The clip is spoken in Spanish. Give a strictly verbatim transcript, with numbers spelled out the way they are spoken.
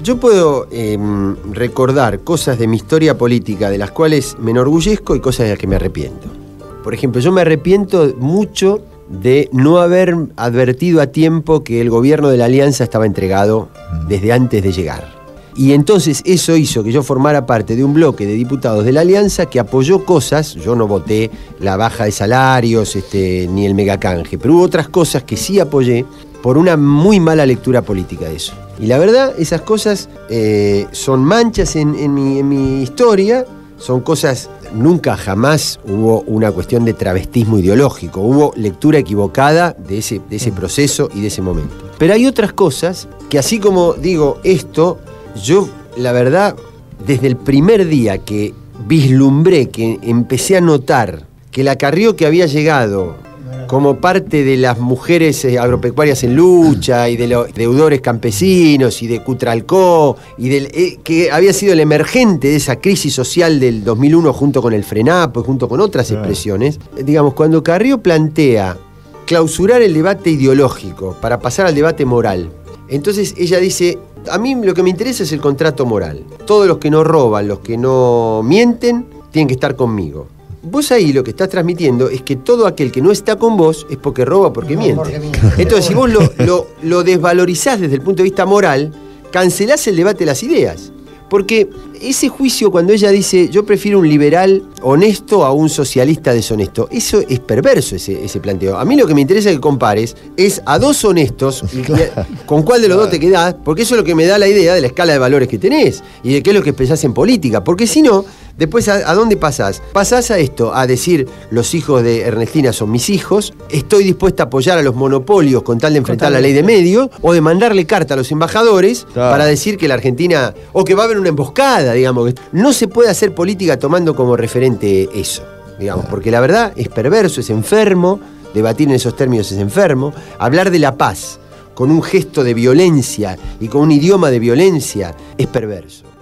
Yo puedo eh, recordar cosas de mi historia política de las cuales me enorgullezco y cosas de las que me arrepiento. Por ejemplo, yo me arrepiento mucho de no haber advertido a tiempo que el gobierno de la Alianza estaba entregado desde antes de llegar. Y entonces eso hizo que yo formara parte de un bloque de diputados de la Alianza que apoyó cosas. Yo no voté la baja de salarios este, ni el megacanje, pero hubo otras cosas que sí apoyé por una muy mala lectura política de eso. Y la verdad, esas cosas eh, son manchas en, en, mi, en mi historia, son cosas, nunca jamás hubo una cuestión de travestismo ideológico, hubo lectura equivocada de ese, de ese proceso y de ese momento. Pero hay otras cosas que, así como digo esto, yo, la verdad, desde el primer día que vislumbré, que empecé a notar que la Carrió que había llegado como parte de las mujeres agropecuarias en lucha y de los deudores campesinos y de Cutralcó y del, eh, que había sido el emergente de esa crisis social del dos mil uno junto con el FRENAPO y junto con otras claro. expresiones, digamos, cuando Carrió plantea clausurar el debate ideológico para pasar al debate moral, entonces ella dice: a mí lo que me interesa es el contrato moral. Todos los que no roban, los que no mienten, tienen que estar conmigo. Vos ahí lo que estás transmitiendo es que todo aquel que no está con vos es porque roba, porque no, miente. Porque miente. Entonces, si vos lo, lo, lo desvalorizás desde el punto de vista moral, cancelás el debate de las ideas. Porque ese juicio, cuando ella dice yo prefiero un liberal honesto a un socialista deshonesto, eso es perverso, ese, ese planteo. A mí lo que me interesa que compares es a dos honestos, con cuál de los dos te quedás, porque eso es lo que me da la idea de la escala de valores que tenés y de qué es lo que pensás en política. Porque si no, después ¿a, a dónde pasás? Pasás a esto, a decir los hijos de Ernestina son mis hijos, estoy dispuesta a apoyar a los monopolios con tal de enfrentar la ley de medios, o de mandarle carta a los embajadores claro. para decir que la Argentina, o que va a haber una emboscada, digamos. No se puede hacer política tomando como referente eso, digamos, porque la verdad es perverso, es enfermo, debatir en esos términos es enfermo, hablar de la paz con un gesto de violencia y con un idioma de violencia es perverso.